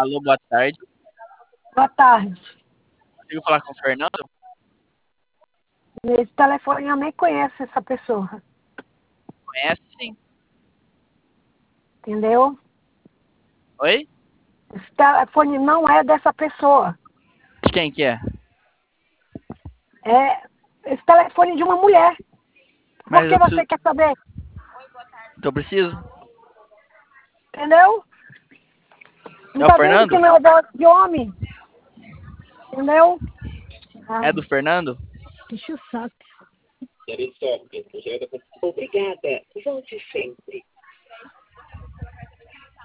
Alô, boa tarde. Boa tarde. Consigo falar com o Fernando? Esse telefone eu nem conheço essa pessoa. Conhece sim. Entendeu? Oi? Esse telefone não é dessa pessoa. De quem que é? É esse telefone de uma mulher. Por Mas que eu preciso... você quer saber? Que eu preciso? Entendeu? Não É o tá vendo que Fernando? não é voz de homem? Entendeu? É do Fernando? Deixa o saco. Obrigada. Volte sempre.